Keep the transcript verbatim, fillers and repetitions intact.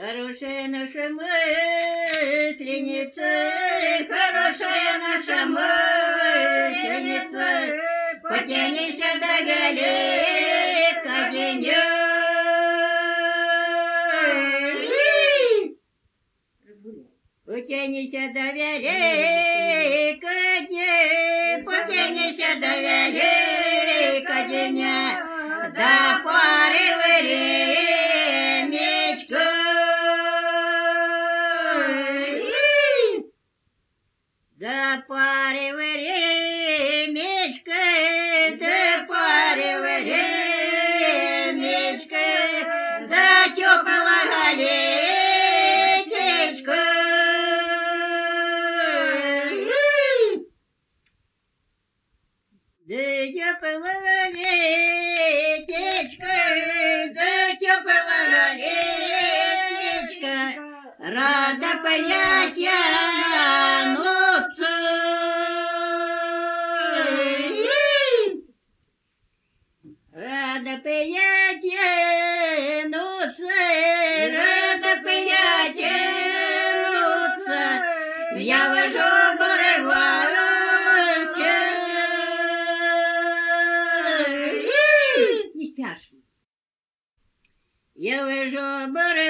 Хорошая наша мысленица, хорошая наша мысленица, потянися до велика дня. Потянися до велика дня, потянися до велика дня, до пары времечка. До пары времечка, до пары времечка, до теплого летечка. До теплого летечка, до теплого летечка, рада паять тянутся. Рада паять тянутся, рада паять тянутся, я вожу порываюся. Не спяшь. Я вожу порываюся.